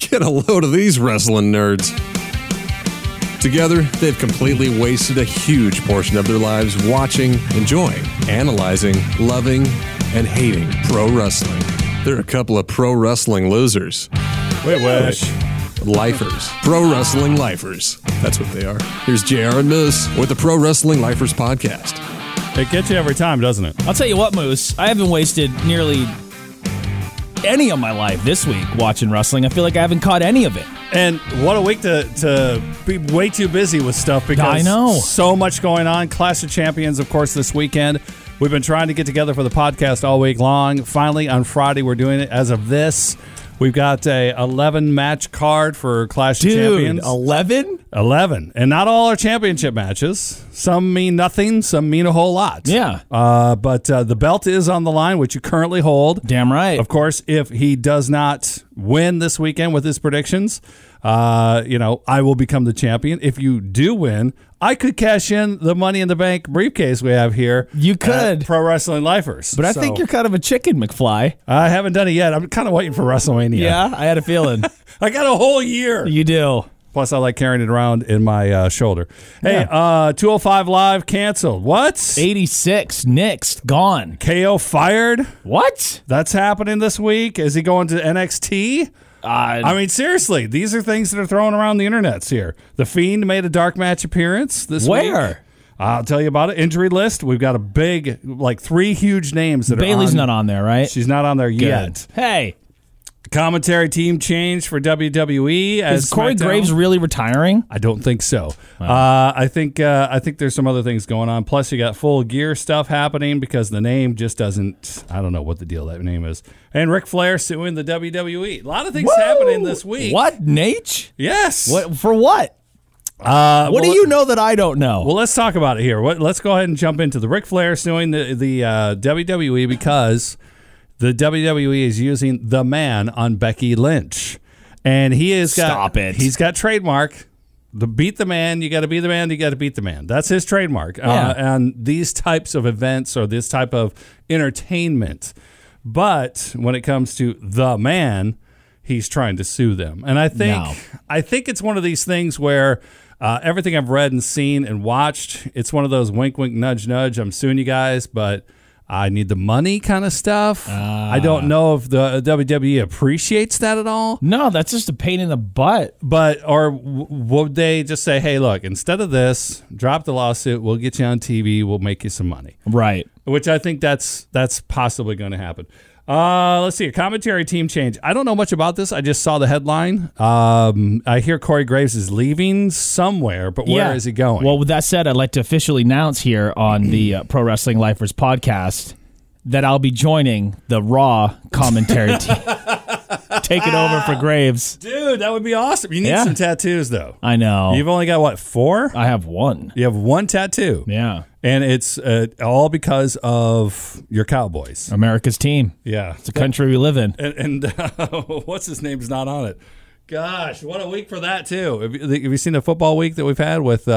Get a load of these wrestling nerds. Together, they've completely wasted a huge portion of their lives watching, enjoying, analyzing, loving, and hating pro wrestling. They're a couple of pro wrestling losers. Wait. Lifers. Pro wrestling lifers. That's what they are. Here's JR and Moose with the Pro Wrestling Lifers podcast. It gets you every time, doesn't it? I'll tell you what, Moose. I haven't wasted nearly any of my life this week watching wrestling. I feel like I haven't caught any of it. And what a week to be way too busy with stuff because I know. So much going on. Clash of Champions, of course, this weekend. We've been trying to get together for the podcast all week long. Finally, on Friday, we're doing it. As of this, we've got a 11-match card for Clash of Champions. 11? 11. And not all are championship matches. Some mean nothing. Some mean a whole lot. Yeah. But the belt is on the line, which you currently hold. Damn right. Of course, if he does not win this weekend with his predictions, I will become the champion. If you do win, I could cash in the Money in the Bank briefcase we have here. You could. Pro Wrestling Lifers. But I think you're kind of a chicken, McFly. I haven't done it yet. I'm kind of waiting for WrestleMania. Yeah, I had a feeling. I got a whole year. You do. Plus, I like carrying it around in my shoulder. Hey, 205 Live canceled. What? 86 nixed, gone. KO fired? What? That's happening this week. Is he going to NXT? I mean, seriously, these are things that are thrown around the internets here. The Fiend made a dark match appearance this week. Where? I'll tell you about it. Injury list. We've got a big, 3 huge names that Bailey's are on. not on there, right? She's not on there yet. Hey. Commentary team change for WWE. Is Corey Graves really retiring? I don't think so. Wow. I think there's some other things going on. Plus, you got Full Gear stuff happening because the name just doesn't. I don't know what the deal that name is. And Ric Flair suing the WWE. A lot of things happening this week. What, Nate? Yes. What for? What? What do you know that I don't know? Well, let's talk about it here. Let's go ahead and jump into the Ric Flair suing the WWE because the WWE is using the man on Becky Lynch, and he has got. Stop it. He's got trademark. The beat the man, you got to be the man, you got to beat the man. That's his trademark. Yeah. And these types of events or this type of entertainment. But when it comes to the man, he's trying to sue them. And I think it's one of these things where everything I've read and seen and watched, it's one of those wink, wink, nudge, nudge. I'm suing you guys, but I need the money kind of stuff. I don't know if the WWE appreciates that at all. No, that's just a pain in the butt. Or would they just say, hey, look, instead of this, drop the lawsuit. We'll get you on TV. We'll make you some money. Right. Which I think that's possibly going to happen. Let's see. A commentary team change. I don't know much about this. I just saw the headline. I hear Corey Graves is leaving somewhere, but where is he going? Well, with that said, I'd like to officially announce here on the Pro Wrestling Lifers podcast that I'll be joining the Raw commentary team. Taking over for Graves. Dude, that would be awesome. You need some tattoos, though. I know. You've only got, what, 4? I have 1. You have 1 tattoo. Yeah. And it's all because of your Cowboys. America's team. Yeah. It's a country we live in. And what's his name's not on it. Gosh, what a week for that, too. Have you seen the football week that we've had with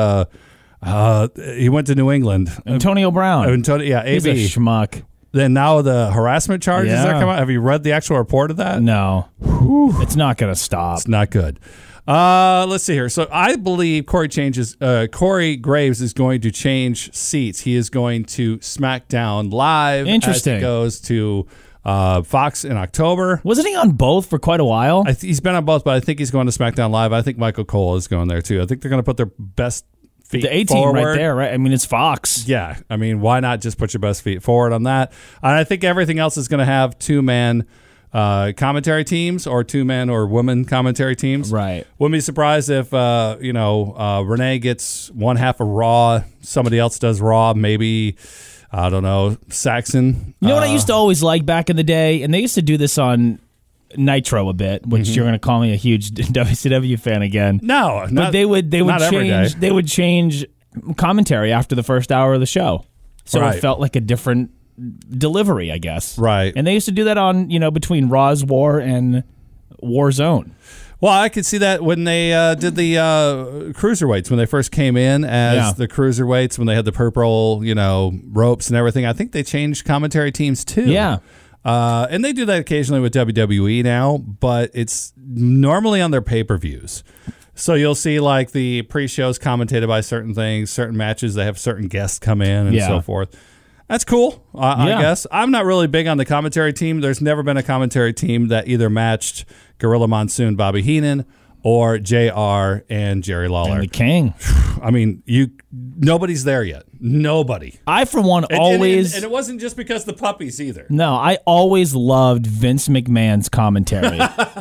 he went to New England. Antonio Brown. AB. He's a schmuck. Then now the harassment charges that come out. Have you read the actual report of that? No. Whew. It's not going to stop. It's not good. Let's see here. So I believe Corey Graves is going to change seats. He is going to SmackDown Live. Interesting. As he goes to Fox in October. Wasn't he on both for quite a while? He's been on both, but I think he's going to SmackDown Live. I think Michael Cole is going there too. I think they're going to put their best feet the A-team forward. right there, right? I mean, it's Fox. Yeah. I mean, why not just put your best feet forward on that? And I think everything else is going to have 2-man commentary teams or 2-man or woman commentary teams. Right. Wouldn't be surprised if, Renee gets one half of Raw, somebody else does Raw, maybe, I don't know, Saxon. You know what I used to always like back in the day? And they used to do this on Nitro a bit, which you're going to call me a huge WCW fan again. No, but they would change. They would change commentary after the first hour of the show, so it felt like a different delivery, I guess. Right. And they used to do that on between Raw's War and Warzone. Well, I could see that when they did the cruiserweights when they first came in as the cruiserweights when they had the purple ropes and everything. I think they changed commentary teams too. Yeah. And they do that occasionally with WWE now, but it's normally on their pay-per-views. So you'll see like the pre-shows commentated by certain things, certain matches, they have certain guests come in and so forth. That's cool, I guess. I'm not really big on the commentary team. There's never been a commentary team that either matched Gorilla Monsoon, Bobby Heenan, or JR and Jerry Lawler. And the King. I mean, nobody's there yet. Nobody. I, for one, always... And it wasn't just because the puppies either. No, I always loved Vince McMahon's commentary.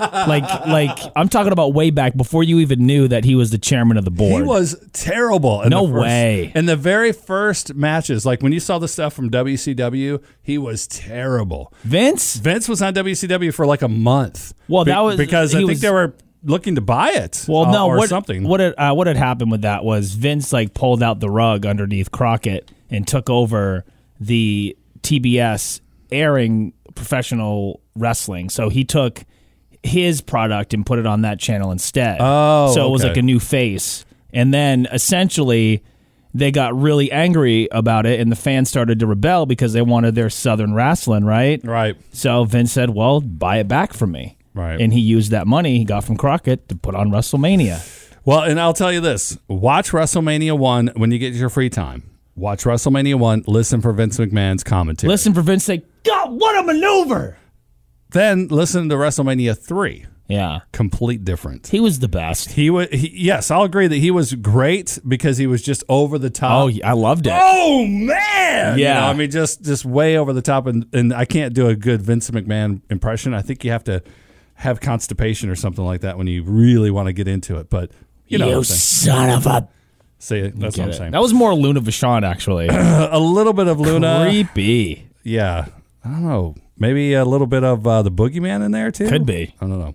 like I'm talking about way back before you even knew that he was the chairman of the board. He was terrible. No way. In the very first matches, like when you saw the stuff from WCW, he was terrible. Vince was on WCW for like a month. Well, that was... Because I think they were looking to buy it. Well, no, or something. What had happened with that was Vince like pulled out the rug underneath Crockett and took over the TBS airing professional wrestling. So he took his product and put it on that channel instead. Oh, so it was like a new face. And then essentially they got really angry about it, and the fans started to rebel because they wanted their Southern wrestling, right? Right. So Vince said, "Well, buy it back from me." Right. And he used that money he got from Crockett to put on WrestleMania. Well, and I'll tell you this. Watch WrestleMania 1 when you get your free time. Watch WrestleMania 1. Listen for Vince McMahon's commentary. Listen for Vince say, "God, what a maneuver!" Then listen to WrestleMania 3. Yeah. Complete different. He was the best. Yes, I'll agree that he was great because he was just over the top. Oh, I loved it. Oh, man! Yeah. I mean, just way over the top. And I can't do a good Vince McMahon impression. I think you have to have constipation or something like that when you really want to get into it. But you know, you son of a... See, that's what I'm saying. That was more Luna Vachon, actually. A little bit of Luna. Creepy. Yeah. I don't know. Maybe a little bit of the Boogeyman in there, too? Could be. I don't know.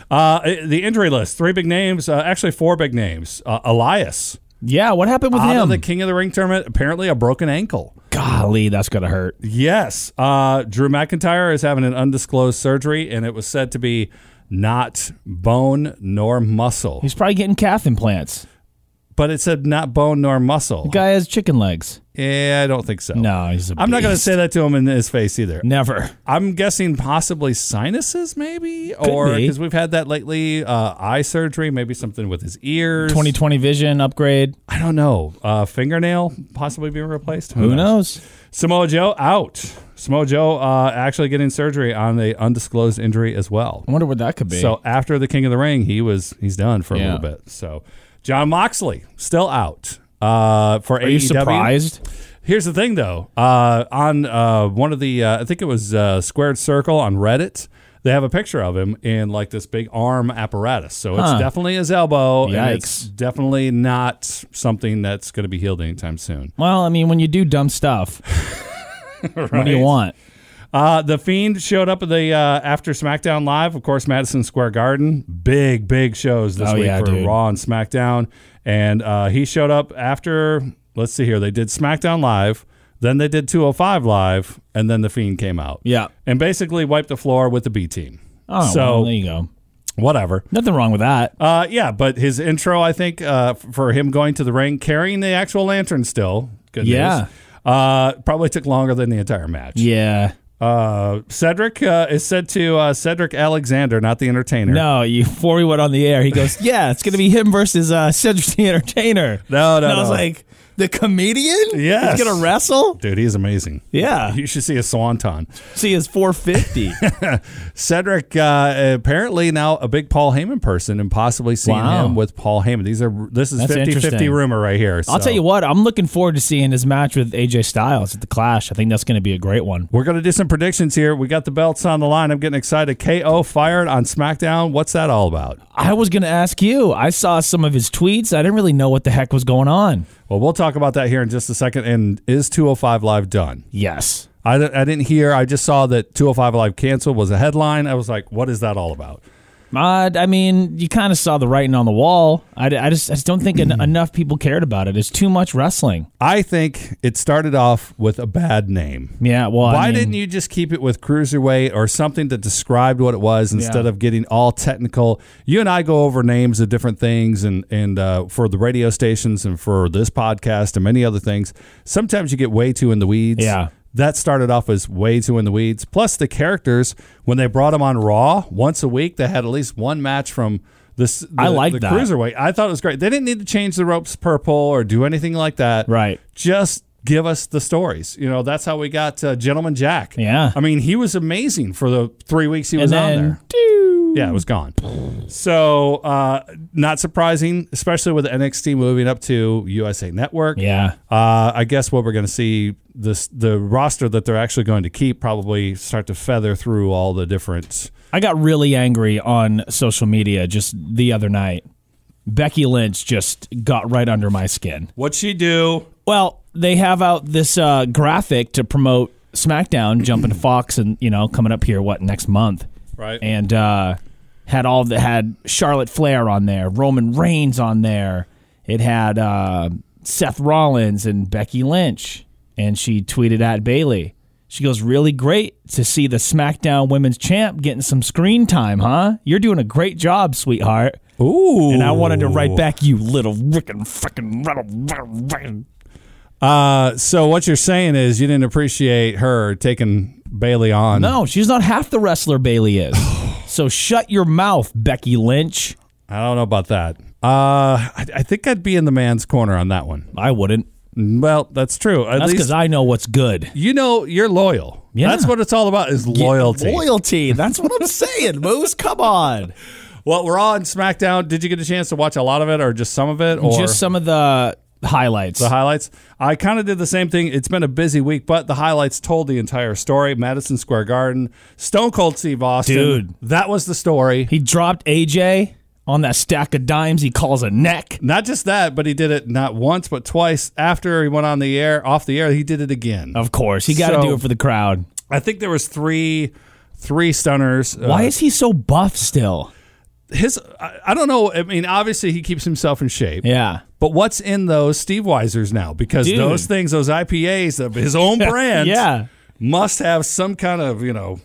The injury list, 3 big names. Actually, 4 big names. Elias. Yeah, what happened with him? Out of the King of the Ring tournament, apparently a broken ankle. Golly, that's going to hurt. Yes. Drew McIntyre is having an undisclosed surgery, and it was said to be not bone nor muscle. He's probably getting calf implants. But it said not bone nor muscle. The guy has chicken legs. Yeah, I don't think so. No, he's a beast. I'm not going to say that to him in his face either. Never. I'm guessing possibly sinuses, maybe? Or because we've had that lately, eye surgery, maybe something with his ears. 20/20 vision upgrade. I don't know. Fingernail possibly being replaced. Who knows? Samoa Joe out. Samoa Joe actually getting surgery on an undisclosed injury as well. I wonder what that could be. So after the King of the Ring, he's done for a little bit. So John Moxley still out for AEW. Are you surprised? Here's the thing, though. On one of the, I think it was Squared Circle on Reddit, they have a picture of him in like this big arm apparatus. So it's definitely his elbow. Yikes. And it's definitely not something that's going to be healed anytime soon. Well, I mean, when you do dumb stuff, Right. What do you want? The Fiend showed up at the after SmackDown Live, of course, Madison Square Garden. Big shows this week for dude. Raw and SmackDown. And he showed up after, let's see here, they did SmackDown Live, then they did 205 Live, and then The Fiend came out. Yeah. And basically wiped the floor with the B team. Oh, so, well, there you go. Whatever. Nothing wrong with that. Yeah, but his intro, I think, for him going to the ring, carrying the actual lantern still, good news. Probably took longer than the entire match. Yeah. Cedric is said to Cedric Alexander, not the Entertainer. No, before we went on the air, he goes, "Yeah, it's going to be him versus Cedric the Entertainer." No. I was like, the comedian? Yes. He's going to wrestle? Dude, he's amazing. Yeah. You should see a swanton. See his 450. Cedric, apparently now a big Paul Heyman person and possibly seeing him with Paul Heyman. This is 50-50 rumor right here. I'll tell you what, I'm looking forward to seeing his match with AJ Styles at the Clash. I think that's going to be a great one. We're going to do some predictions here. We got the belts on the line. I'm getting excited. KO fired on SmackDown. What's that all about? I was going to ask you. I saw some of his tweets. I didn't really know what the heck was going on. Well, we'll talk about that here in just a second. And is 205 Live done? Yes. I didn't hear. I just saw that 205 Live canceled was a headline. I was like, what is that all about? I mean, you kind of saw the writing on the wall. I just don't think enough people cared about it. It's too much wrestling. I think it started off with a bad name. Yeah, well, Why didn't you just keep it with Cruiserweight or something that described what it was instead of getting all technical? You and I go over names of different things and for the radio stations and for this podcast and many other things. Sometimes you get way too in the weeds. Yeah. that started off as way too in the weeds. Plus, the characters, when they brought them on Raw once a week, they had at least one match from the cruiserweight. I thought it was great. They didn't need to change the ropes purple or do anything like that. Right. Just give us the stories. That's how we got Gentleman Jack. Yeah. I mean, he was amazing for the 3 weeks he was on there. Yeah, it was gone. So, not surprising, especially with NXT moving up to USA Network. Yeah. I guess what we're going to see, the roster that they're actually going to keep probably start to feather through all the different... I got really angry on social media just the other night. Becky Lynch just got right under my skin. What'd she do? Well, they have out this graphic to promote SmackDown jumping to Fox and, coming up here, next month. Right. And had Charlotte Flair on there, Roman Reigns on there. It had Seth Rollins and Becky Lynch. And she tweeted at Bayley. She goes, really great to see the SmackDown Women's Champ getting some screen time, huh? You're doing a great job, sweetheart. Ooh. And I wanted to write back, you little frickin'. So what you're saying is you didn't appreciate her taking Bayley on. No, she's not half the wrestler Bayley is. So shut your mouth, Becky Lynch. I don't know about that. I think I'd be in the man's corner on that one. I wouldn't. Well, that's true. That's because I know what's good. You're loyal. Yeah. That's what it's all about is loyalty. Loyalty. That's what I'm saying, Moose. Come on. Well, we're on SmackDown. Did you get a chance to watch a lot of it or just some of it? Or just some of the highlights. The highlights? I kind of did the same thing. It's been a busy week, but the highlights told the entire story. Madison Square Garden. Stone Cold Steve Austin. Dude. That was the story. He dropped AJ on that stack of dimes he calls a neck. Not just that, but he did it not once, but twice. After he went off the air, he did it again. Of course. He got to do it for the crowd. I think there was three stunners. Why is he so buff still? I don't know. I mean, obviously he keeps himself in shape. Yeah. But what's in those Steve Weisers now? Because those things, those IPAs of his own brand, yeah, must have some kind of,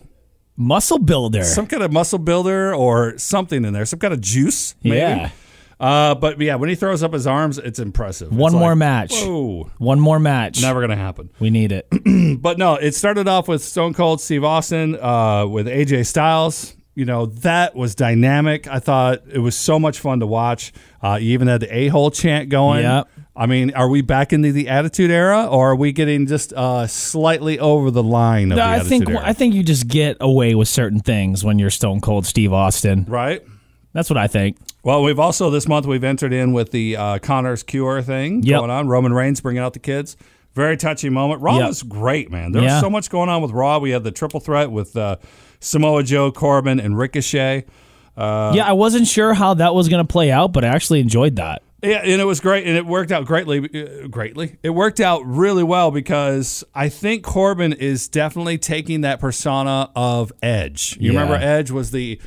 muscle builder. Some kind of muscle builder or something in there. Some kind of juice, maybe. Yeah. But yeah, when he throws up his arms, it's impressive. One more match. Whoa. One more match. Never going to happen. We need it. But no, it started off with Stone Cold Steve Austin with AJ Styles. That was dynamic. I thought it was so much fun to watch. You even had the a-hole chant going. Yep. I mean, are we back into the Attitude Era, or are we getting just slightly over the line of the Attitude Era? I think you just get away with certain things when you're Stone Cold Steve Austin. Right. That's what I think. Well, we've also, this month, we've entered in with the Connor's Cure thing going on. Roman Reigns bringing out the kids. Very touching moment. Raw was great, man. There was so much going on with Raw. We had the triple threat with Samoa Joe, Corbin, and Ricochet. I wasn't sure how that was going to play out, but I actually enjoyed that. Yeah, and it was great, and it worked out greatly. It worked out really well because I think Corbin is definitely taking that persona of Edge. You remember Edge was the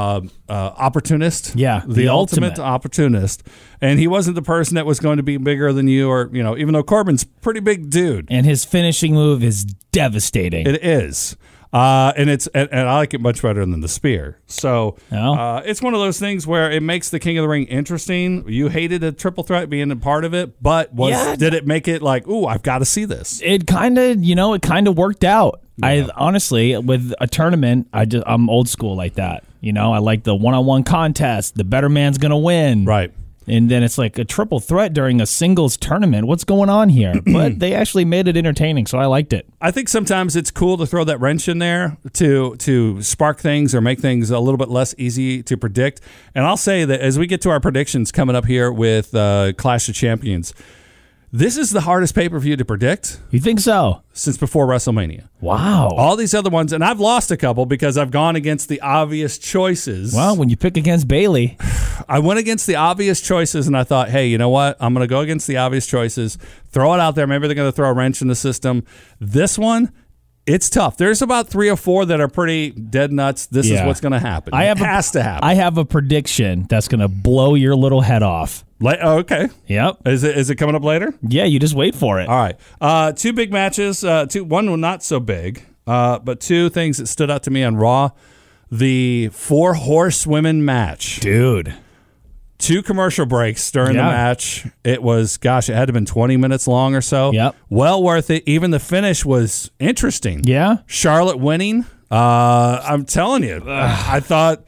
opportunist? Yeah, the ultimate opportunist. And he wasn't the person that was going to be bigger than you or, even though Corbin's a pretty big dude. And his finishing move is devastating. It is. And I like it much better than the spear. So it's one of those things where it makes the King of the Ring interesting. You hated a triple threat being a part of it, but did it make it like, ooh, I've got to see this? It kind of worked out. Yeah. I honestly, with a tournament, I'm old school like that. I like the one-on-one contest. The better man's gonna win. Right. And then it's like a triple threat during a singles tournament. What's going on here? But they actually made it entertaining, so I liked it. I think sometimes it's cool to throw that wrench in there to spark things or make things a little bit less easy to predict. And I'll say that as we get to our predictions coming up here with Clash of Champions, this is the hardest pay-per-view to predict. You think so? Since before WrestleMania. Wow. All these other ones, and I've lost a couple because I've gone against the obvious choices. Well, when you pick against Bayley. I went against the obvious choices, and I thought, hey, you know what? I'm going to go against the obvious choices, throw it out there. Maybe they're going to throw a wrench in the system. This one, it's tough. There's about 3 or 4 that are pretty dead nuts. This is what's going to happen. It has to happen. I have a prediction that's going to blow your little head off. Okay. Yep. Is it coming up later? Yeah, you just wait for it. All right. 2 big matches. One not so big, but 2 things that stood out to me on Raw. The 4 horsewomen match. Dude. 2 commercial breaks during the match. It was, it had to have been 20 minutes long or so. Yep. Well worth it. Even the finish was interesting. Yeah. Charlotte winning. I'm telling you, I thought,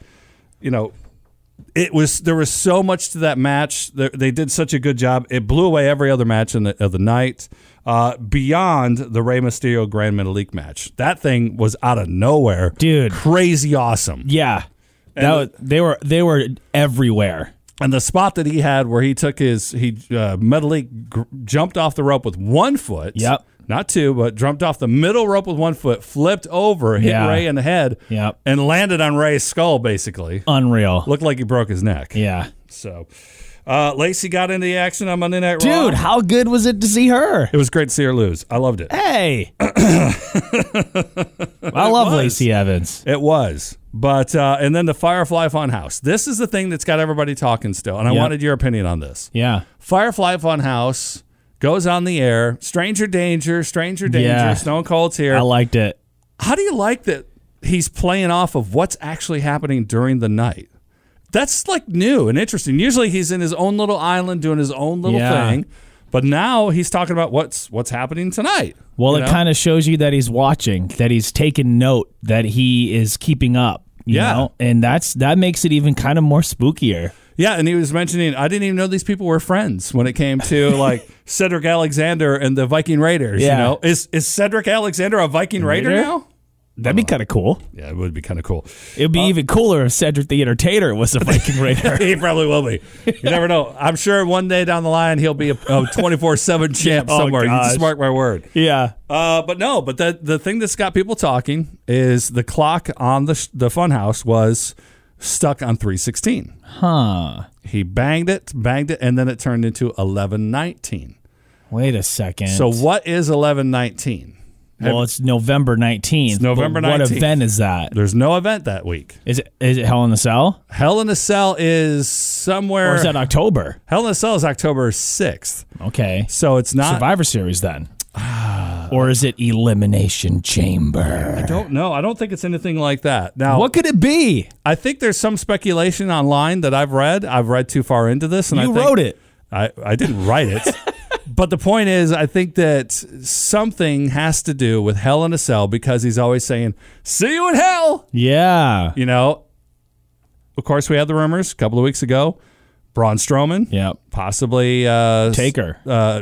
there was so much to that match. They did such a good job. It blew away every other match of the night. Beyond the Rey Mysterio Grand Metalik match. That thing was out of nowhere. Dude. Crazy awesome. Yeah. They were everywhere. And the spot that he had where he took Metalik jumped off the rope with 1 foot. Yep. Not 2, but jumped off the middle rope with 1 foot, flipped over, hit Ray in the head, and landed on Ray's skull, basically. Unreal. Looked like he broke his neck. Yeah. So, Lacey got into the action on Monday Night Raw. Dude, how good was it to see her? It was great to see her lose. I loved it. Hey. I love Lacey Evans. It was. But, and then the Firefly Funhouse. This is the thing that's got everybody talking still, and I wanted your opinion on this. Yeah. Firefly Funhouse goes on the air. Stranger danger. Stone Cold's here. I liked it. How do you like that he's playing off of what's actually happening during the night? That's like new and interesting. Usually he's in his own little island doing his own little thing. But now he's talking about what's happening tonight. Well, it kind of shows you that he's watching, that he's taking note, that he is keeping up. You know? And that makes it even kind of more spookier. Yeah, and he was mentioning, I didn't even know these people were friends when it came to like Cedric Alexander and the Viking Raiders. Yeah. Is Cedric Alexander a Viking Raider now? That'd be kind of cool. Yeah, it would be kind of cool. It'd be even cooler if Cedric the Entertainer was a Viking Raider. He probably will be. You never know. I'm sure one day down the line he'll be a 24/7 champ somewhere. You just mark my word. Yeah. But the thing that's got people talking is the clock on the Funhouse was stuck on 3:16. Huh. He banged it, and then it turned into 11:19. Wait a second. So what is 11:19? Well, it's November 19th. It's November 19th. What event is that? There's no event that week. Is it Hell in a Cell? Hell in a Cell is somewhere. Or is that October? Hell in a Cell is October 6th. Okay. So it's not Survivor Series then. Or is it Elimination Chamber? I don't know. I don't think it's anything like that. Now, what could it be? I think there's some speculation online that I've read. I've read too far into this, and I wrote it. I didn't write it. But the point is, I think that something has to do with Hell in a Cell because he's always saying, "See you in hell." Yeah. Of course, we had the rumors a couple of weeks ago. Braun Strowman. Yep. Possibly Taker.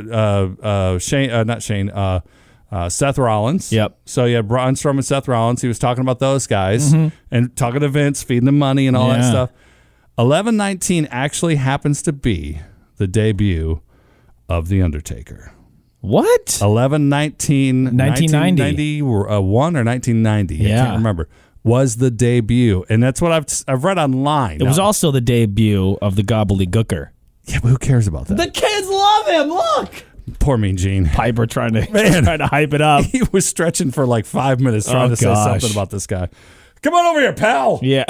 Seth Rollins. Yep. So you had Braun Strowman, Seth Rollins. He was talking about those guys and talking to Vince, feeding them money and all that stuff. 11/19 actually happens to be the debut of The Undertaker. What? 11/19, 1991 or 1990. I can't remember. Was the debut, and that's what I've read online. It was also the debut of the Gobbledygooker. Yeah, but who cares about that? The kids love him. Look. Poor Mean Gene. Piper trying to hype it up. He was stretching for like 5 minutes trying to say something about this guy. Come on over here, pal. Yeah.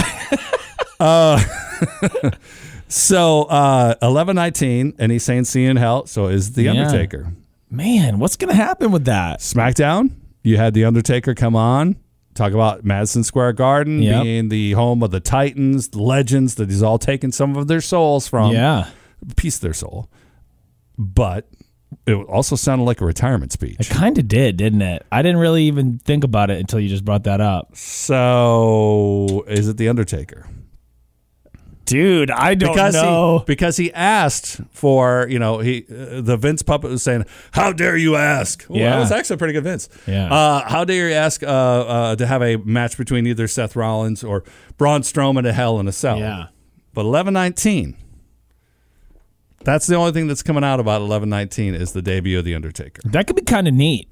So 11/19, and he's saying "See you in hell." So is the Undertaker. Man, what's gonna happen with that? SmackDown. You had the Undertaker come on, talk about Madison Square Garden being the home of the Titans, the legends that he's all taken some of their souls from. Yeah, a piece of their soul. But it also sounded like a retirement speech. It kind of did, didn't it? I didn't really even think about it until you just brought that up. So is it the Undertaker? Dude, I don't know. Because he asked for, the Vince puppet was saying, "How dare you ask?" Well, that was actually a pretty good Vince. Yeah. How dare you ask to have a match between either Seth Rollins or Braun Strowman at Hell in a Cell? Yeah. But 11/19, that's the only thing that's coming out about 11/19 is the debut of The Undertaker. That could be kind of neat,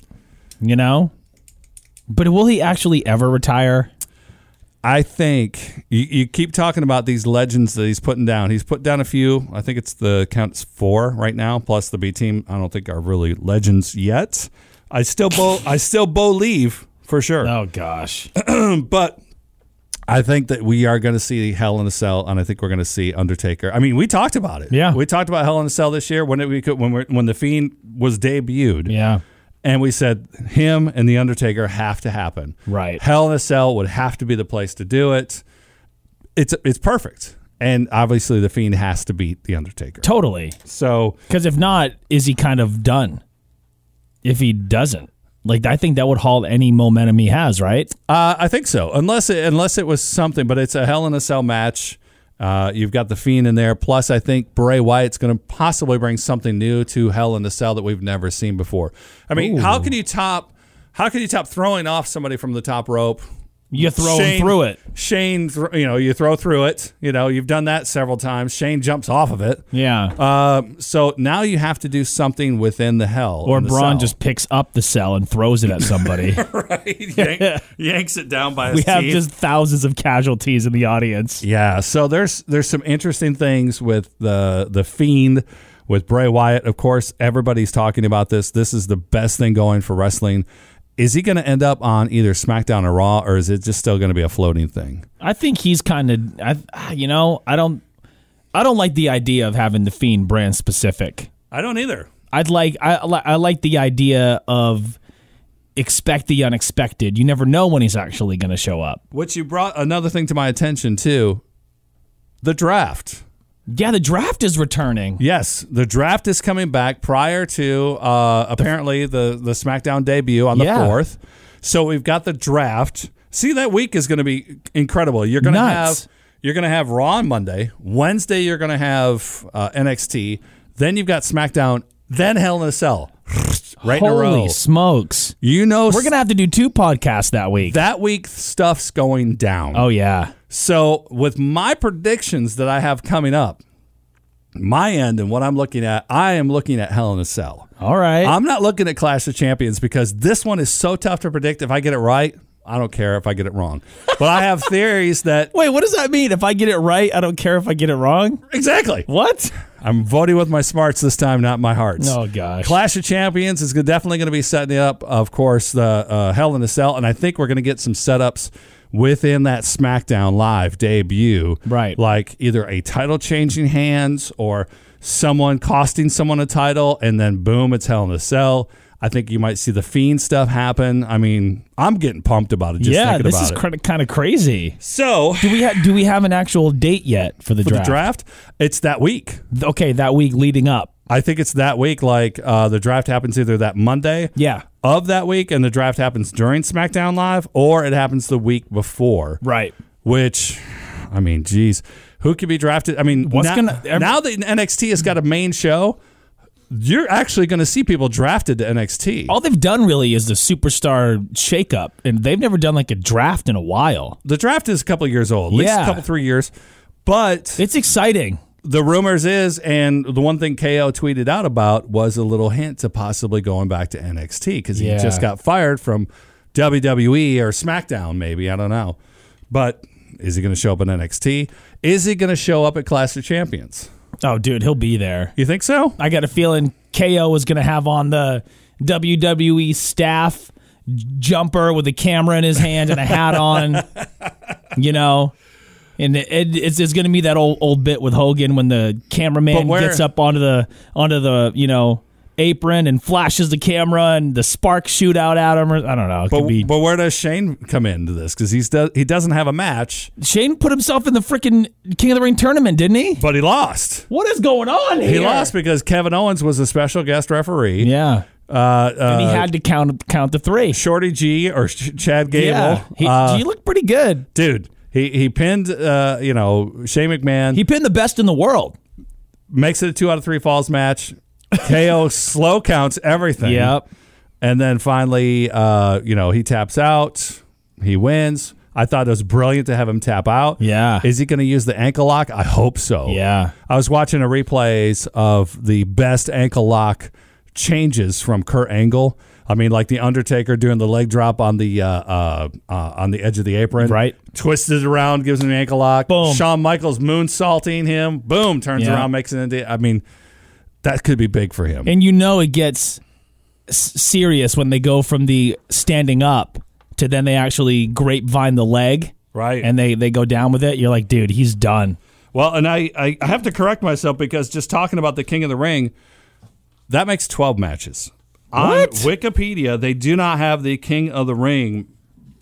But will he actually ever retire? I think you keep talking about these legends that he's putting down. He's put down a few. I think it's the count's 4 right now, plus the B team. I don't think are really legends yet. I still believe for sure. Oh gosh, but I think that we are going to see Hell in a Cell, and I think we're going to see Undertaker. I mean, we talked about it. Yeah, we talked about Hell in a Cell this year when the Fiend was debuted. Yeah. And we said him and The Undertaker have to happen. Right. Hell in a Cell would have to be the place to do it. It's perfect. And obviously, The Fiend has to beat The Undertaker. Totally. So, because if not, is he kind of done? If he doesn't, like, I think that would halt any momentum he has, right? I think so, unless it was something. But it's a Hell in a Cell match. You've got The Fiend in there. Plus, I think Bray Wyatt's going to possibly bring something new to Hell in a Cell that we've never seen before. I mean, how can you top throwing off somebody from the top rope? You throw him through it. Shane, you throw through it. You've done that several times. Shane jumps off of it. Yeah. So now you have to do something within the hell. Or Braun just picks up the cell and throws it at somebody. Right. Yanks it down by his teeth. We have teeth. just thousands of casualties in the audience. Yeah. So there's some interesting things with the Fiend, with Bray Wyatt. Of course, everybody's talking about this. This is the best thing going for wrestling. Is he going to end up on either SmackDown or Raw, or is it just still going to be a floating thing? I think he's kind of, I don't like the idea of having the Fiend brand specific. I don't either. I like the idea of expect the unexpected. You never know when he's actually going to show up. Which you brought another thing to my attention too, the draft. Yeah, the draft is returning. Yes, the draft is coming back prior to apparently the SmackDown debut on the 4th. So we've got the draft. See, that week is going to be incredible. You're going to have Raw on Monday. Wednesday you're going to have NXT. Then you've got SmackDown. Then Hell in a Cell. Right in a row. Holy smokes! We're going to have to do 2 podcasts that week. That week stuff's going down. Oh yeah. So with my predictions that I have coming up, my end and what I'm looking at, I am looking at Hell in a Cell. All right. I'm not looking at Clash of Champions because this one is so tough to predict. If I get it right, I don't care if I get it wrong. But I have theories that... Wait, what does that mean? If I get it right, I don't care if I get it wrong? Exactly. What? I'm voting with my smarts this time, not my hearts. Oh, gosh. Clash of Champions is definitely going to be setting up, of course, the Hell in a Cell. And I think we're going to get some setups within that SmackDown Live debut. Right. Like either a title changing hands or someone costing someone a title, and then boom, it's Hell in a Cell. I think you might see the Fiend stuff happen. I mean, I'm getting pumped about it just thinking about it. Yeah, this is kind of crazy. So, do we have an actual date yet for the draft? For the draft? It's that week. Okay, that week leading up. I think it's that week. Like the draft happens either that Monday of that week, and the draft happens during SmackDown Live, or it happens the week before. Right. Which, I mean, geez, who could be drafted? I mean, now that NXT has got a main show, you're actually going to see people drafted to NXT. All they've done really is the superstar shakeup, and they've never done like a draft in a while. The draft is a couple of years old, at least a couple, 3 years. But it's exciting. The rumors is, and the one thing KO tweeted out about was a little hint to possibly going back to NXT because he just got fired from WWE or SmackDown, maybe. I don't know. But is he going to show up in NXT? Is he going to show up at Clash of Champions? Oh, dude, he'll be there. You think so? I got a feeling KO is going to have on the WWE staff jumper with a camera in his hand and a hat on, And it's going to be that old bit with Hogan when the cameraman gets up onto the apron and flashes the camera and the sparks shoot out at him. I don't know. But where does Shane come into this? Because he doesn't have a match. Shane put himself in the freaking King of the Ring tournament, didn't he? But he lost. What is going on here? He lost because Kevin Owens was a special guest referee. Yeah. And he had to count the 3. Shorty G or Chad Gable. Yeah. He looked pretty good. Dude. He pinned, Shane McMahon. He pinned the best in the world. Makes it a 2 out of 3 falls match. KO slow counts everything. Yep. And then finally, he taps out. He wins. I thought it was brilliant to have him tap out. Yeah. Is he going to use the ankle lock? I hope so. Yeah. I was watching a replays of the best ankle lock changes from Kurt Angle. I mean, like the Undertaker doing the leg drop on the edge of the apron. Right. Twists it around, gives him an ankle lock. Boom. Shawn Michaels moonsaulting him. Boom. Turns around, makes it into... I mean, that could be big for him. And it gets serious when they go from the standing up to then they actually grapevine the leg. Right. And they go down with it. You're like, dude, he's done. Well, and I have to correct myself because just talking about the King of the Ring, that makes 12 matches. What? On Wikipedia, they do not have the King of the Ring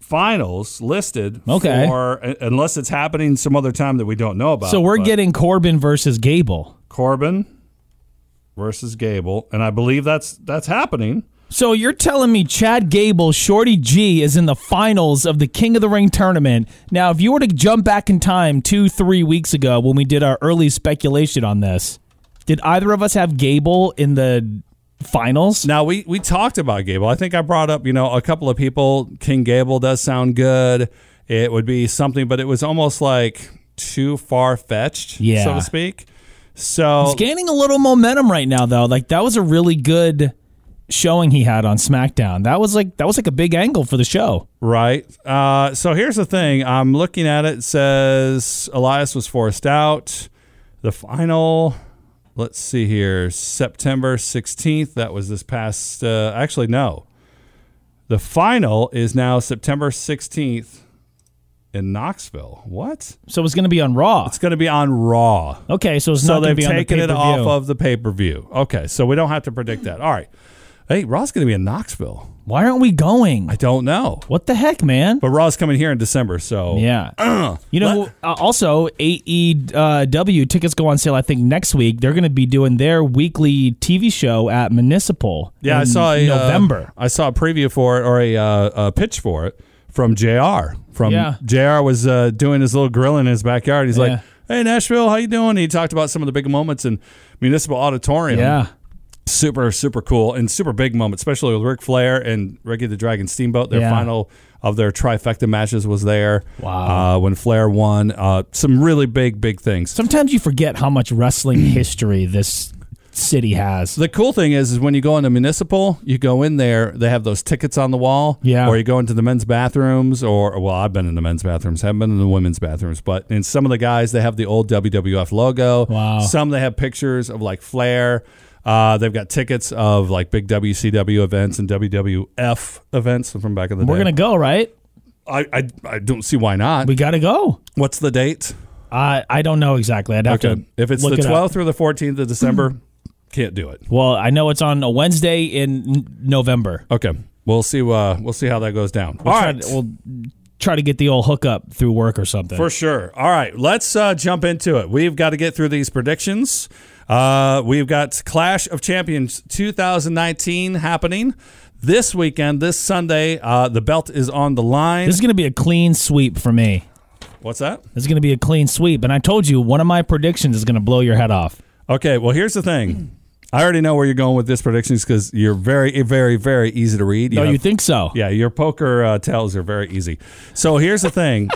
finals listed Okay. for, unless it's happening some other time that we don't know about. So we're but getting Corbin versus Gable. Corbin versus Gable, and I believe that's happening. So you're telling me Chad Gable, Shorty G, is in the finals of the King of the Ring tournament. Now, if you were to jump back in time 2-3 weeks ago when we did our early speculation on this, did either of us have Gable in the finals? Now, we talked about Gable. I think I brought up, a couple of people. King Gable does sound good. It would be something, but it was almost like too far-fetched, so to speak. So He's gaining a little momentum right now, though. Like, that was a really good showing he had on SmackDown. That was like a big angle for the show. Right. So here's the thing. I'm looking at it. It says Elias was forced out. The final, let's see here, September 16th. That was this past, actually, no. The final is now September 16th in Knoxville. What? So it's going to be on Raw. It's going to be on Raw. Okay, so it's not going to be on the taken pay-per-view. it off of the pay-per-view. Okay, so we don't have to predict that. All right. Hey, Raw's going to be in Knoxville. Why aren't we going? I don't know. What the heck, man? But Raw's coming here in December, so. Yeah. Also, AEW tickets go on sale, I think, next week. They're going to be doing their weekly TV show at Municipal Yeah, in I saw November. I saw a preview for it, or a pitch for it from JR. Yeah. JR was doing his little grill in his backyard. He's like, hey, Nashville, how you doing? And he talked about some of the big moments in Municipal Auditorium. Yeah. Super, super cool and super big moment, especially with Ric Flair and Ricky the Dragon Steamboat. Their final of their trifecta matches was there. Wow. When Flair won. Some really big things. Sometimes you forget how much wrestling history this city has. The cool thing is when you go into Municipal, you go in there, they have those tickets on the wall. Yeah. Or you go into the men's bathrooms, I've been in the men's bathrooms, haven't been in the women's bathrooms, but in some of the guys, they have the old WWF logo. Wow. Some, they have pictures of like Flair. They've got tickets of like big WCW events and WWF events from back in the day. We're going to go, right? I don't see why not. We got to go. What's the date? I don't know exactly. I'd have to If it's look the it 12th up. or the 14th of December, can't do it. Well, I know it's on a Wednesday in November. Okay. We'll see how that goes down. We'll try to get the old hookup through work or something. For sure. All right, let's jump into it. We've got to get through these predictions. We've got Clash of Champions 2019 happening this weekend, this Sunday. The belt is on the line. This is going to be a clean sweep for me. What's that? This is going to be a clean sweep. And I told you, one of my predictions is going to blow your head off. Okay, well, here's the thing. I already know where you're going with this predictions because you're very, very, very easy to read. You think so? Yeah, your poker tells are very easy. So here's the thing.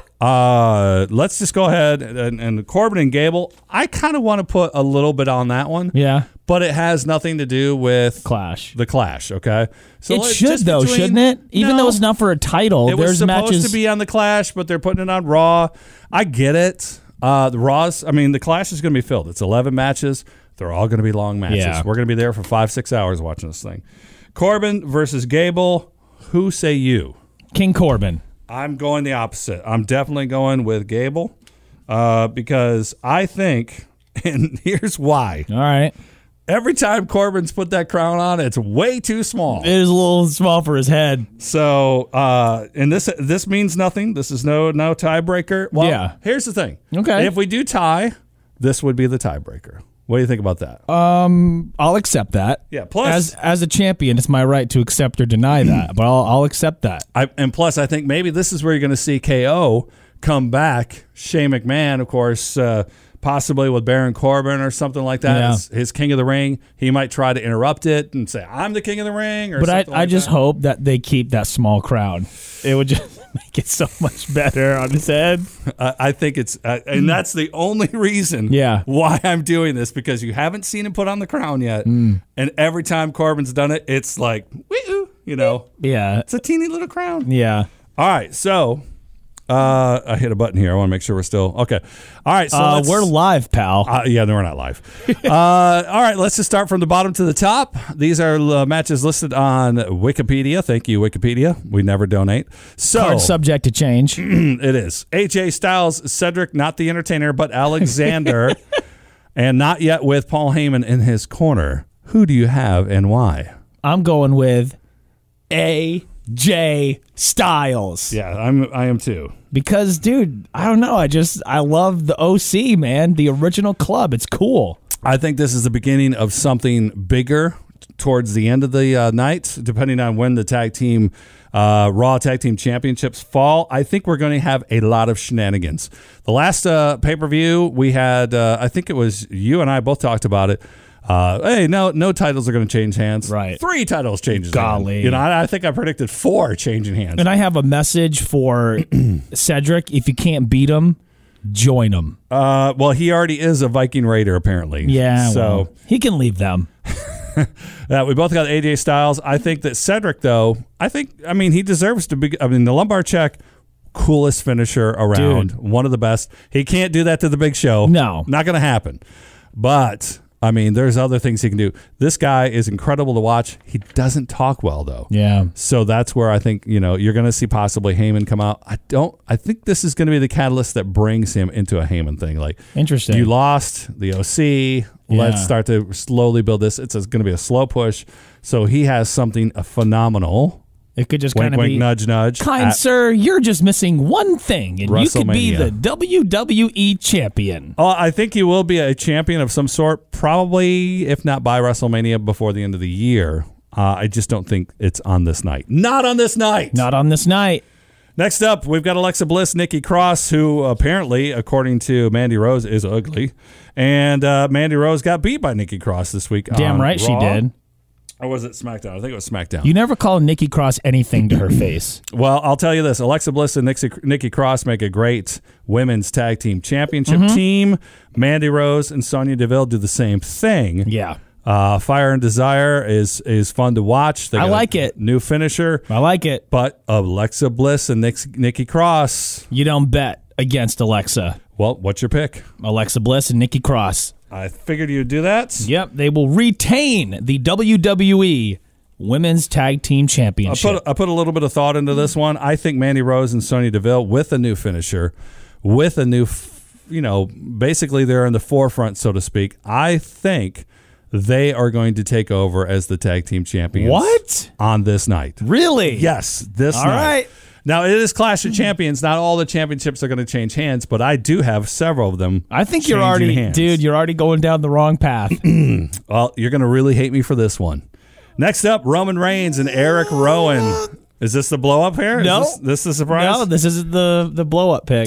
Let's just go ahead and Corbin and Gable. I kind of want to put a little bit on that one. Yeah. But it has nothing to do with Clash. The Clash, okay? So it should, though, shouldn't it? Even though it's not for a title, it was supposed to be on the Clash, but they're putting it on Raw. I get it. The Clash is going to be filled. It's 11 matches. They're all going to be long matches. Yeah. We're going to be there for 5-6 hours watching this thing. Corbin versus Gable. Who say you? King Corbin. I'm going the opposite. I'm definitely going with Gable because I think, and here's why. All right. Every time Corbin's put that crown on, it's way too small. It is a little small for his head. So, and this means nothing. This is no tiebreaker. Well, yeah. Here's the thing. Okay. If we do tie, this would be the tiebreaker. What do you think about that? I'll accept that. Yeah. Plus, as a champion, it's my right to accept or deny that, but I'll accept that. And plus, I think maybe this is where you're going to see KO come back. Shane McMahon, of course, possibly with Baron Corbin or something like that. Yeah. As his King of the Ring. He might try to interrupt it and say, "I'm the King of the Ring." Or but something I just hope that they keep that small crowd. It would just make it so much better on his head. I think it's, and that's the only reason why I'm doing this, because you haven't seen him put on the crown yet. And every time Corbin's done it, it's like, wee-oo, Yeah. It's a teeny little crown. Yeah. All right, so I hit a button here. I want to make sure we're still okay. All right, so we're live, pal. Yeah, no, we're not live. All right, let's just start from the bottom to the top. These are matches listed on Wikipedia. Thank you, Wikipedia. We never donate. So Card subject to change. it is AJ Styles, Cedric, not the Entertainer, but Alexander, and not yet with Paul Heyman in his corner. Who do you have and why? I'm going with AJ AJ Styles. Yeah, I am too. Because, dude, I don't know. I love the OC, man. The original club. It's cool. I think this is the beginning of something bigger towards the end of the night, depending on when the Raw Tag Team Championships fall. I think we're going to have a lot of shenanigans. The last pay-per-view we had, I think it was you and I both talked about it. Hey, no titles are going to change hands. Right. 3 titles changes Golly. hands. I think I predicted 4 changing hands. And I have a message for Cedric. If you can't beat him, join him. Well, he already is a Viking Raider, apparently. Yeah, so well, he can leave them. we both got AJ Styles. I think that Cedric, though, he deserves to be. The lumbar check, coolest finisher around. Dude. One of the best. He can't do that to the Big Show. No. Not going to happen. But, there's other things he can do. This guy is incredible to watch. He doesn't talk well, though. Yeah. So that's where I think, you're going to see possibly Heyman come out. I think this is going to be the catalyst that brings him into a Heyman thing. Like, interesting. You lost the OC. Let's start to slowly build this. It's going to be a slow push. So he has something phenomenal. It could just Wink, kind of wink, be, nudge, nudge. Kind sir, you're just missing one thing, and you could be the WWE champion. I think he will be a champion of some sort, probably, if not by WrestleMania, before the end of the year. I just don't think it's on this night. Not on this night. Not on this night. Next up, we've got Alexa Bliss, Nikki Cross, who apparently, according to Mandy Rose, is ugly. And Mandy Rose got beat by Nikki Cross this week. Damn right Raw. she did. Or was it SmackDown? I think it was SmackDown. You never call Nikki Cross anything to her face. Well, I'll tell you this. Alexa Bliss and Nikki Cross make a great women's tag team championship team. Mandy Rose and Sonya Deville do the same thing. Yeah. Fire and Desire is fun to watch. They I got like a it. New finisher. I like it. But Alexa Bliss and Nikki Cross. You don't bet against Alexa. Well, what's your pick? Alexa Bliss and Nikki Cross. I figured you'd do that. Yep, they will retain the WWE Women's Tag Team Championship. I put a little bit of thought into this one. I think Mandy Rose and Sonya Deville with a new finisher, with a new, basically they're in the forefront, so to speak. I think they are going to take over as the tag team champions. What? On this night. Really? Yes, this All night. right. Now, it is Clash of Champions. Not all the championships are going to change hands, but I do have several of them. I think you're changing already, hands. dude, you're already going down the wrong path. Well, you're going to really hate me for this one. Next up, Roman Reigns and Eric Rowan. Is this the blow up here? No. Is this the surprise? No, this isn't the blow up pick.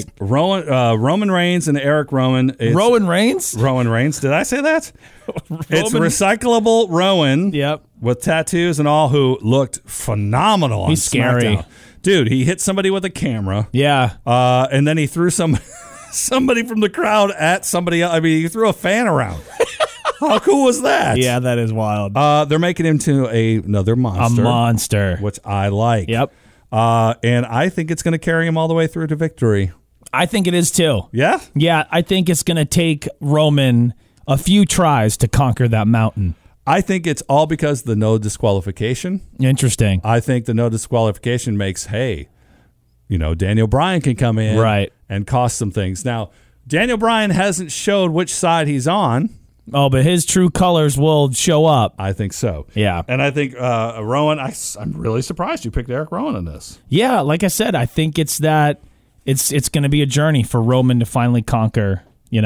Roman Reigns and Eric Rowan. Rowan Reigns? Rowan Reigns. Did I say that? It's recyclable Rowan. Yep. With tattoos and all, who looked phenomenal on He's scary. SmackDown. Dude, he hit somebody with a camera. Yeah. And then he threw somebody from the crowd at somebody else. He threw a fan around. How cool was that? Yeah, that is wild. They're making him to another monster. A monster. Which I like. Yep. And I think it's going to carry him all the way through to victory. I think it is too. Yeah? Yeah, I think it's going to take Roman a few tries to conquer that mountain. I think it's all because of the no disqualification. Interesting. I think the no disqualification makes, Daniel Bryan can come in right. and cost some things. Now, Daniel Bryan hasn't showed which side he's on. Oh, but his true colors will show up. I think so. Yeah. And I think Rowan, I'm really surprised you picked Eric Rowan in this. Yeah, like I said, I think it's going to be a journey for Roman to finally conquer,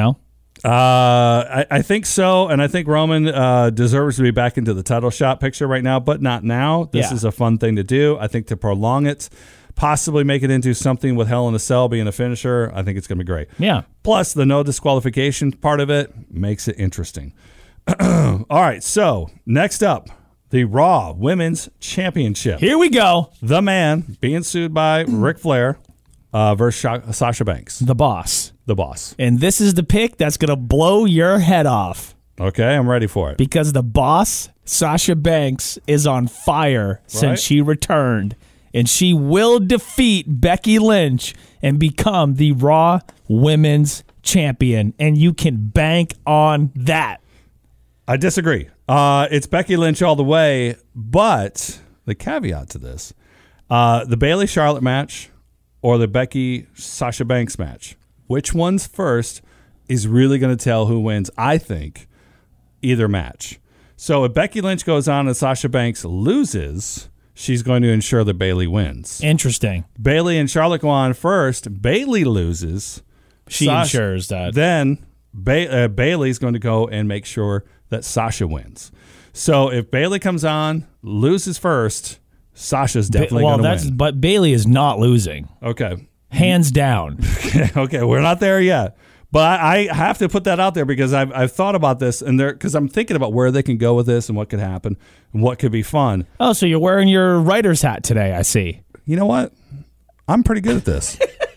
I think so, and I think Roman deserves to be back into the title shot picture right now, but not now. This is a fun thing to do. I think to prolong it, possibly make it into something with Hell in a Cell being a finisher, I think it's going to be great. Yeah. Plus, the no disqualification part of it makes it interesting. All right, so next up, the Raw Women's Championship. Here we go. The Man being sued by Ric Flair versus Sasha Banks. The boss. The boss. And this is the pick that's going to blow your head off. Okay, I'm ready for it. Because the boss, Sasha Banks, is on fire since she returned. And she will defeat Becky Lynch and become the Raw Women's Champion. And you can bank on that. I disagree. It's Becky Lynch all the way, but the caveat to this, the Bayley Charlotte match or the Becky Sasha Banks match, which one's first is really going to tell who wins, I think, either match. So if Becky Lynch goes on and Sasha Banks loses, she's going to ensure that Bayley wins. Interesting. Bayley and Charlotte go on first. Bayley loses. She ensures that. Then Bayley's going to go and make sure that Sasha wins. So if Bayley comes on, loses first, Sasha's definitely going to win. But Bayley is not losing. Okay. Hands down. Okay, we're not there yet. But I have to put that out there because I've thought about this, and because I'm thinking about where they can go with this and what could happen and what could be fun. Oh, so you're wearing your writer's hat today, I see. You know what? I'm pretty good at this.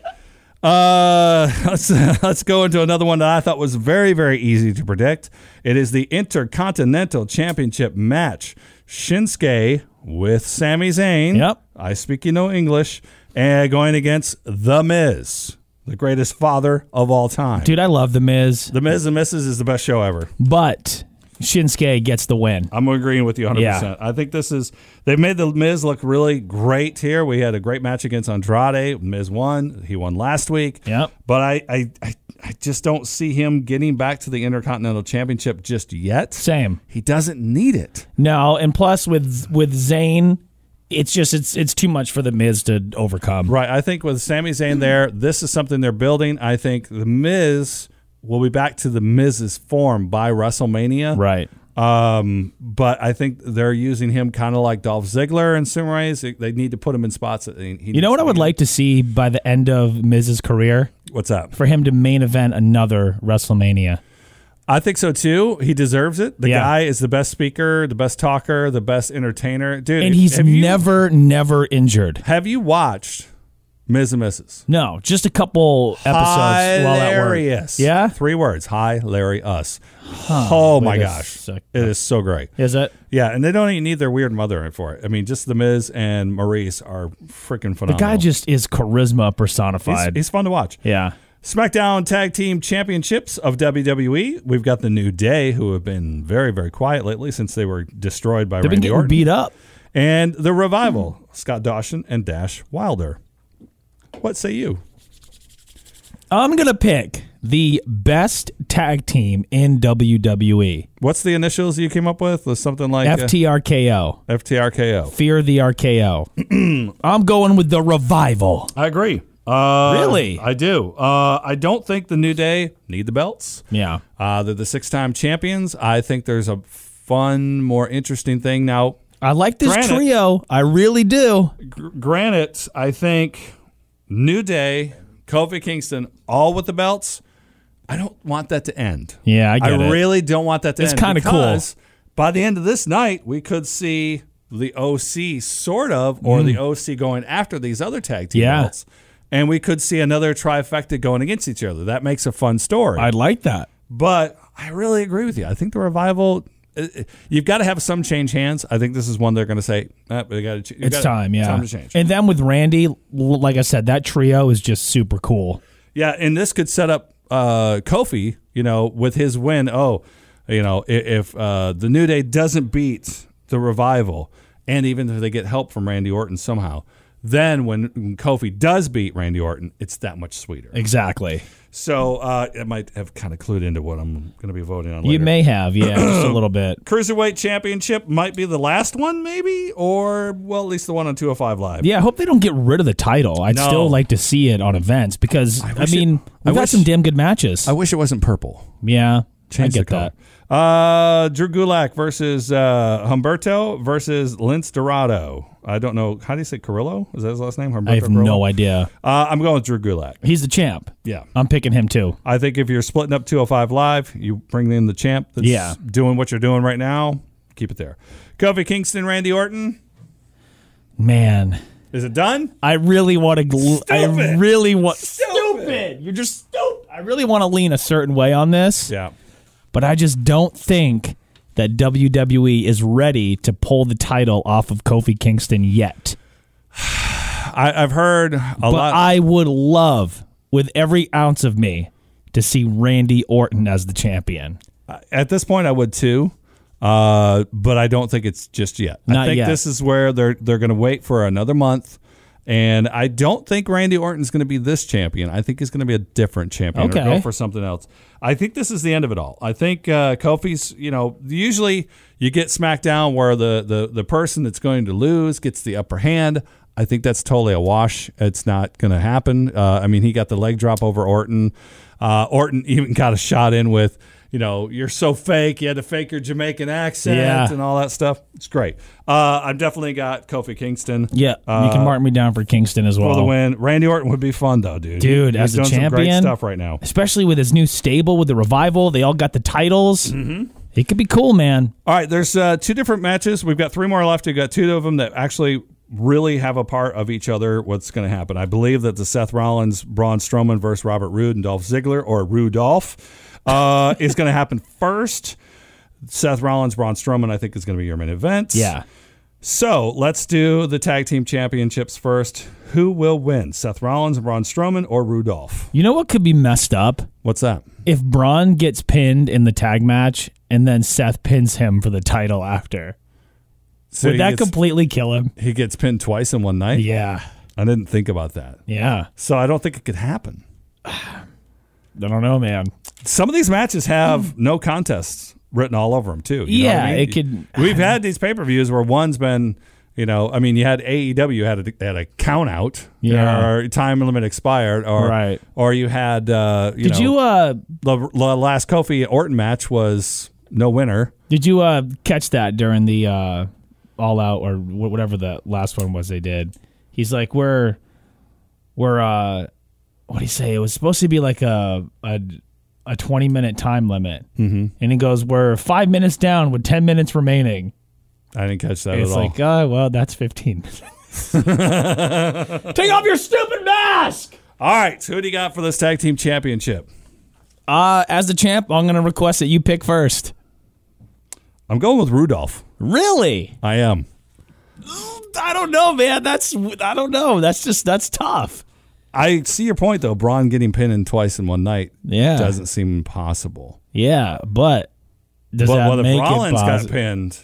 Let's go into another one that I thought was very, very easy to predict. It is the Intercontinental Championship match. Shinsuke with Sami Zayn. Yep. I speak English. And going against The Miz, the greatest father of all time. Dude, I love The Miz. The Miz and Mrs. is the best show ever. But Shinsuke gets the win. I'm agreeing with you 100%. Yeah. I think they've made The Miz look really great here. We had a great match against Andrade. Miz won. He won last week. Yep. But I just don't see him getting back to the Intercontinental Championship just yet. Same. He doesn't need it. No, and plus with Zayn, it's too much for The Miz to overcome. Right. I think with Sami Zayn there, this is something they're building. I think The Miz will be back to The Miz's form by WrestleMania. Right. But I think they're using him kind of like Dolph Ziggler in some ways. They need to put him in spots that You know what I would like to see by the end of Miz's career? What's that? For him to main event another WrestleMania. I think so too. He deserves it. The guy is the best speaker, the best talker, the best entertainer. Dude, and he's never injured. Have you watched Miz and Mrs.? No, just a couple episodes while at work. Hilarious. Yeah? 3 words. Hi, Larry, us. Oh my gosh. It is so great. Is it? Yeah, and they don't even need their weird mother for it. I mean, just The Miz and Maurice are freaking phenomenal. The guy just is charisma personified. He's fun to watch. Yeah. SmackDown Tag Team Championships of WWE. We've got the New Day, who have been very, very quiet lately since they were destroyed by They've Randy been Orton. beat up. And the Revival, Scott Dawson and Dash Wilder. What say you? I'm going to pick the best tag team in WWE. What's the initials you came up with? Was something like FTRKO. FTRKO. Fear the RKO. I'm going with the Revival. I agree. Really? I do. I don't think the New Day need the belts. Yeah. They're the 6-time champions. I think there's a fun, more interesting thing. Now, I like this trio. I really do. Granted, I think New Day, Kofi Kingston, all with the belts, I don't want that to end. Yeah, I get it. I really don't want that to end. It's kind of cool. By the end of this night, we could see the OC sort of, or the OC going after these other tag team belts. And we could see another trifecta going against each other. That makes a fun story. I'd like that. But I really agree with you. I think the Revival, you've got to have some change hands. I think this is one they're going to say, it's time, yeah. Time to change. And then with Randy, like I said, that trio is just super cool. Yeah, and this could set up Kofi, with his win. If the New Day doesn't beat the Revival, and even if they get help from Randy Orton somehow, then when Kofi does beat Randy Orton, it's that much sweeter. Exactly. So it might have kind of clued into what I'm going to be voting on later. You may have, yeah, just a little bit. Cruiserweight Championship might be the last one, maybe, or, well, at least the one on 205 Live. Yeah, I hope they don't get rid of the title. I'd still like to see it on events because, we've got some damn good matches. I wish it wasn't purple. Yeah, Change I get that. Drew Gulak versus Humberto versus Lince Dorado. I don't know. How do you say Carrillo? Is that his last name? Humberto I have Carrillo? no idea. I'm going with Drew Gulak. He's the champ. Yeah. I'm picking him too. I think if you're splitting up 205 Live, you bring in the champ that's doing what you're doing right now. Keep it there. Kofi Kingston, Randy Orton. Man. Is it done? I really want to... Stupid. You're just stupid. I really want to lean a certain way on this. Yeah. But I just don't think that WWE is ready to pull the title off of Kofi Kingston yet. I've heard a lot. But I would love, with every ounce of me, to see Randy Orton as the champion. At this point, I would too. But I don't think it's just yet. I think this is where they're going to wait for another month And I don't think Randy Orton's going to be this champion. I think he's going to be a different champion or go for something else. I think this is the end of it all. I think Kofi's, usually you get SmackDown where the person that's going to lose gets the upper hand. I think that's totally a wash. It's not going to happen. He got the leg drop over Orton. Orton even got a shot in with, you're so fake. You had to fake your Jamaican accent and all that stuff. It's great. I've definitely got Kofi Kingston. Yeah, you can mark me down for Kingston as well. For the win. Randy Orton would be fun, though, dude. Dude, as a champion. Some great stuff right now. Especially with his new stable with the Revival. They all got the titles. Mm-hmm. It could be cool, man. All right, there's 2 different matches. We've got 3 more left. We've got 2 of them that actually really have a part of each other. What's going to happen? I believe that the Seth Rollins, Braun Strowman versus Robert Roode and Dolph Ziggler, or Rudolph, is going to happen first. Seth Rollins, Braun Strowman, I think, is going to be your main event. Yeah. So let's do the tag team championships first. Who will win? Seth Rollins, Braun Strowman, or Rudolph? You know what could be messed up? What's that? If Braun gets pinned in the tag match and then Seth pins him for the title after. So would that completely kill him? He gets pinned twice in one night? Yeah. I didn't think about that. Yeah. So I don't think it could happen. I don't know, man. Some of these matches have no contests written all over them, too. You know what I mean? It could. We've had these pay-per-views where one's been, you had AEW had a count out, or time limit expired, or you had, the last Kofi Orton match was no winner. Did you catch that during the All Out or whatever the last one was they did? He's like, we're what do you say? It was supposed to be like a 20-minute time limit. Mm-hmm. And he goes, we're 5 minutes down with 10 minutes remaining. I didn't catch that at all. It's like, well, that's 15 minutes. Take off your stupid mask! All right, so who do you got for this tag team championship? As the champ, I'm going to request that you pick first. I'm going with Rudolph. Really? I am. I don't know, man. I don't know. That's tough. I see your point, though. Braun getting pinned twice in one night doesn't seem impossible. Yeah, but does that make it possible? Rollins got pinned?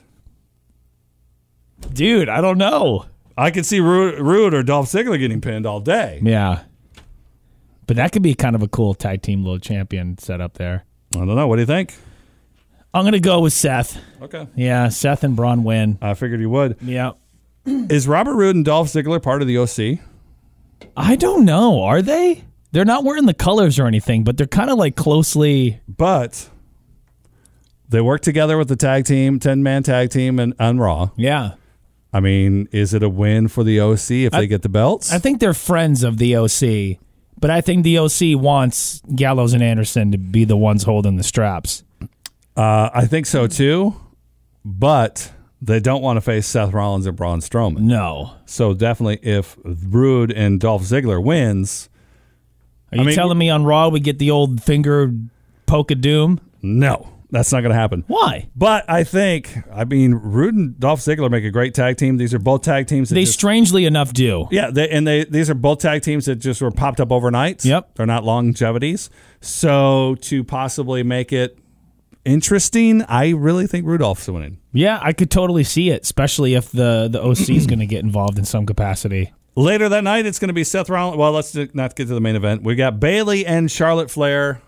Dude, I don't know. I could see Rude or Dolph Ziggler getting pinned all day. Yeah. But that could be kind of a cool tag team little champion setup there. I don't know. What do you think? I'm going to go with Seth. Okay. Yeah, Seth and Braun win. I figured you would. Yeah. Is Robert Roode and Dolph Ziggler part of the OC? I don't know. Are they? They're not wearing the colors or anything, but they're kind of like closely. But they work together with the tag team, 10-man tag team on Raw. Yeah. I mean, is it a win for the OC if they get the belts? I think they're friends of the OC, but I think the OC wants Gallows and Anderson to be the ones holding the straps. I think so, too. But they don't want to face Seth Rollins and Braun Strowman. No. So definitely if Rude and Dolph Ziggler wins. Are you telling me on Raw we get the old finger poke of doom? No, that's not going to happen. Why? But I think, Rude and Dolph Ziggler make a great tag team. These are both tag teams. They strangely enough do. Yeah, these are both tag teams that just were popped up overnight. Yep. They're not longevities. So to possibly make it interesting, I really think Rudolph's winning. Yeah, I could totally see it, especially if the OC is going to get involved in some capacity. Later that night, it's going to be Seth Rollins. Well, let's not get to the main event. We got Bayley and Charlotte Flair.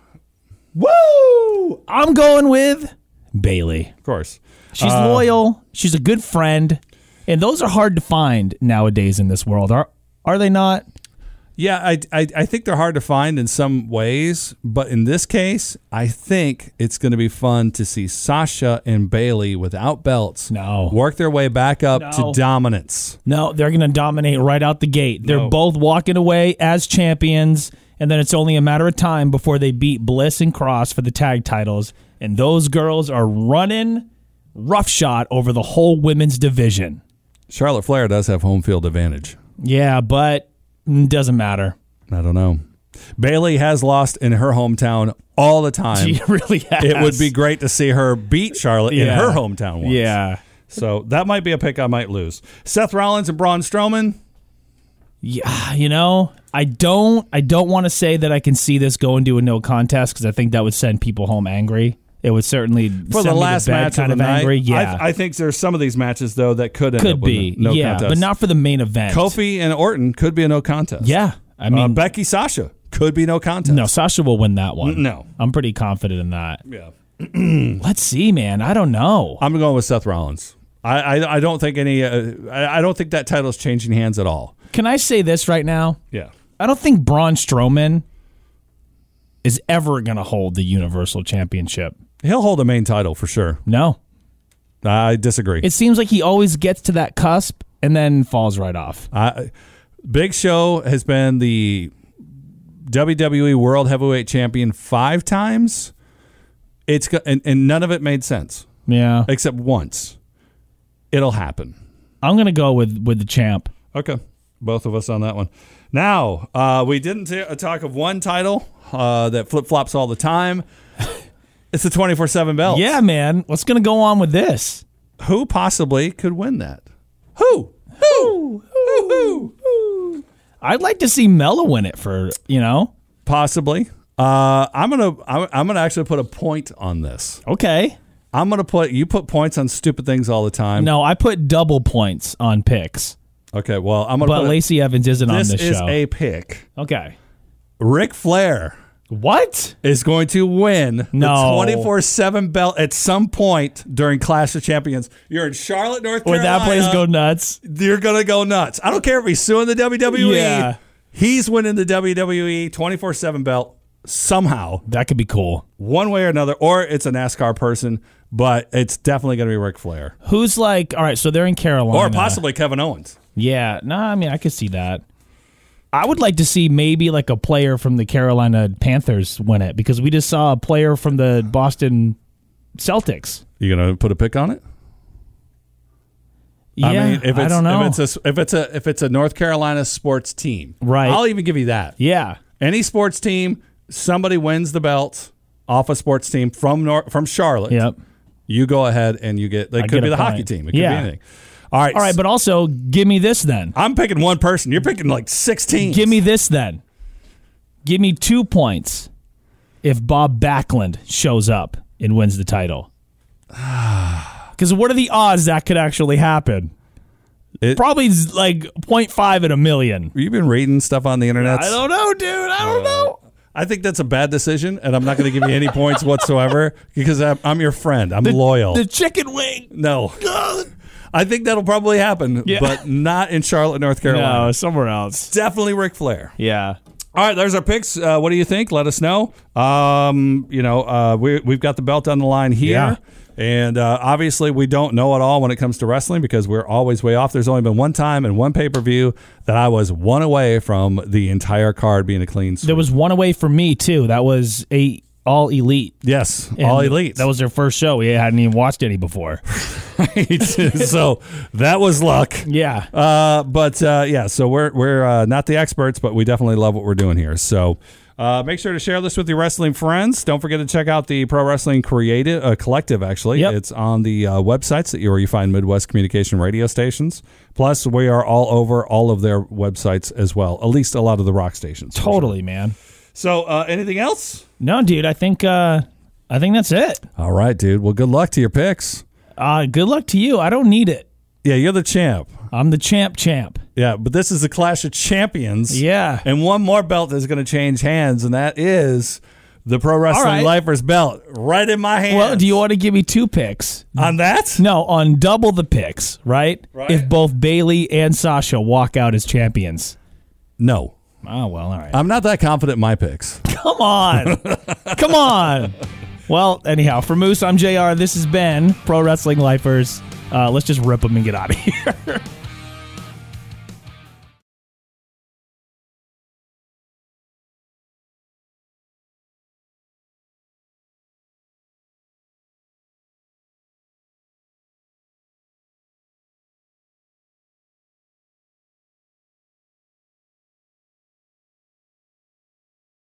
Woo! I'm going with Bayley. Of course. She's loyal. She's a good friend. And those are hard to find nowadays in this world. Are they not? Yeah, I think they're hard to find in some ways, but in this case, I think it's going to be fun to see Sasha and Bayley without belts work their way back up to dominance. No, they're going to dominate right out the gate. They're both walking away as champions, and then it's only a matter of time before they beat Bliss and Cross for the tag titles, and those girls are running roughshod over the whole women's division. Charlotte Flair does have home field advantage. Yeah, but doesn't matter. I don't know. Bayley has lost in her hometown all the time. She really has. It would be great to see her beat Charlotte in her hometown once. Yeah. So that might be a pick I might lose. Seth Rollins and Braun Strowman. Yeah, I don't want to say that I can see this going to a no contest because I think that would send people home angry. it would certainly for send the last me to bed match kind of the night. angry. Yeah, I think there's some of these matches though that could end up with be. no Yeah, contest. but not for the main event. Kofi and Orton could be a no contest. Yeah, I mean, Becky Sasha could be no contest. no, Sasha will win that one. No. I'm pretty confident in that. Yeah. Let's see, man. I don't know. I'm going with Seth Rollins. I don't think any. I don't think that title's changing hands at all. Can I say this right now? Yeah. I don't think Braun Strowman is ever going to hold the Universal Championship. He'll hold a main title for sure. No. I disagree. It seems like he always gets to that cusp and then falls right off. Big Show has been the WWE World Heavyweight Champion 5 times. And none of it made sense Yeah. except once. It'll happen. I'm going to go with the champ. Okay. Both of us on that one. Now, we didn't talk of one title that flip-flops all the time. It's the 24/7 belt. Yeah, man. What's going to go on with this? Who possibly could win that? Who? I'd like to see Mella win it for, Possibly. I'm gonna actually put a point on this. Okay. You put points on stupid things all the time. No, I put double points on picks. Okay, well, I'm gonna But put Lacey Evans isn't on this show. This is a pick. Okay. Ric Flair What? is going to win No. the 24/7 belt at some point during Clash of Champions. You're in Charlotte, North Would Carolina. that place go nuts? You're going to go nuts. I don't care if he's suing the WWE. Yeah. He's winning the WWE 24/7 belt somehow, That could be cool. one way or another, or it's a NASCAR person, but it's definitely going to be Ric Flair. Who's like, all right, so they're in Carolina. Or possibly Kevin Owens. Yeah. No, I mean, I could see that. I would like to see maybe like a player from the Carolina Panthers win it because we just saw a player from the Boston Celtics. You going to put a pick on it? Yeah, I mean, I don't know. If it's a North Carolina sports team, Right. I'll even give you that. Yeah. Any sports team, somebody wins the belt off a sports team from Charlotte. Yep. You go ahead and you get. It could get be a the point. hockey team. It could Yeah. be anything. All right, But also give me this then. I'm picking one person. You're picking like 6 teams. Give me this then. Give me 2 points if Bob Backlund shows up and wins the title. Because what are the odds that could actually happen? Probably like 0.5 in a million. You've been reading stuff on the internet. I don't know, dude. I don't know. I think that's a bad decision, and I'm not going to give you any points whatsoever because I'm your friend. I'm loyal. The chicken wing. No. I think that'll probably happen, Yeah. but not in Charlotte, North Carolina. No, somewhere else. Definitely Ric Flair. Yeah. All right, there's our picks. What do you think? Let us know. We've got the belt on the line here. Yeah. And obviously, we don't know it all when it comes to wrestling because we're always way off. There's only been one time and one pay-per-view that I was one away from the entire card being a clean sweep. There was one away from me, too. That was All Elite. Yes, And All Elite. That was their first show. We hadn't even watched any before. Right. So that was luck. Yeah. So we're not the experts, but we definitely love what we're doing here. So make sure to share this with your wrestling friends. Don't forget to check out the Pro Wrestling Collective, actually. Yep. It's on the websites where you find Midwest Communication radio stations. Plus, we are all over all of their websites as well, at least a lot of the rock stations. Totally, man. So anything else? No, dude. I think that's it. All right, dude. Well, good luck to your picks. Good luck to you. I don't need it. Yeah, you're the champ. I'm the champ. Yeah, but this is the Clash of Champions. Yeah. And one more belt is going to change hands, and that is the Pro Wrestling right. Lifers belt right in my hand. Well, do you want to give me 2 picks? On that? No, on double the picks, right? Right. If both Bailey and Sasha walk out as champions. No. Oh, well, all right. I'm not that confident in my picks. Come on. Come on. Well, anyhow, for Moose, I'm JR. This has been Pro Wrestling Lifers. Let's just rip them and get out of here.